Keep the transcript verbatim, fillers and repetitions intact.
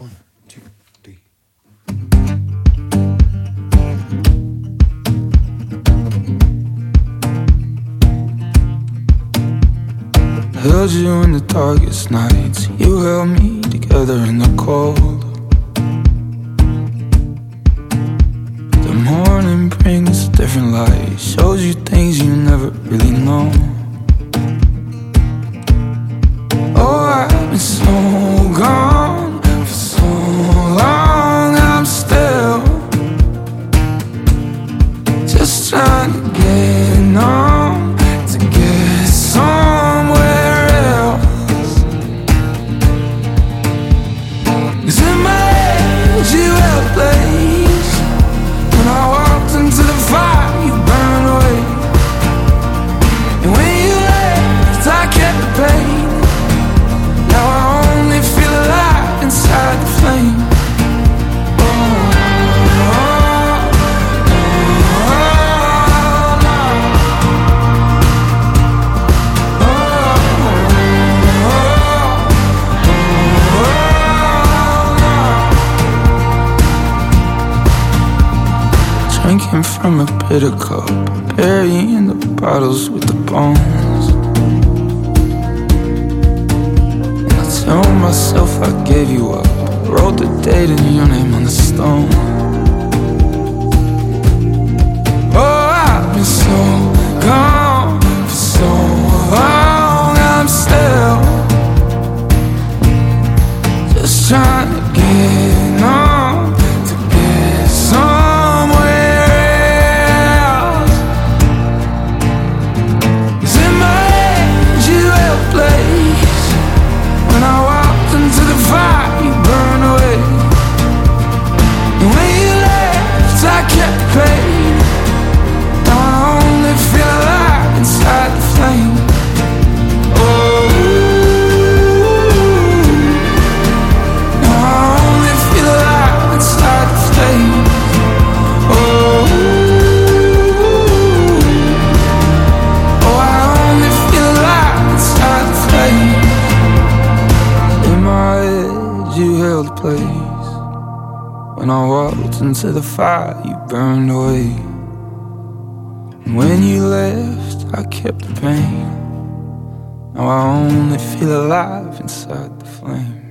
One, two, three. I held you in the darkest nights. You held me together in the cold. The morning brings a different light, shows you things you never really know. Oh, I've been so gone for so long. I'm still just trying to get numb, to get somewhere else. 'Cause in my head you held a place. When I walked into the fire, you burned away. And when you left, I kept the pain. Now I only feel alive inside the flame. Oh, oh, oh, oh, drinking from a bitter cup, burying the bottles with the bones. Tell myself I gave you up, wrote the date and your name on the stone. Oh, I've been so gone for so long. I'm still just trying to get numb, to get somewhere else. 'Cause in my head you held a place. When I walked into the fire, you burned away. And when you left, I kept the pain. Now I only feel alive inside the flame. Oh, now I only feel alive inside the flame. Oh, oh, I only feel alive inside the flame. In my head, you held a place. When I walked into the fire, you burned away. And when you left, I kept the pain. Now I only feel alive inside the flame.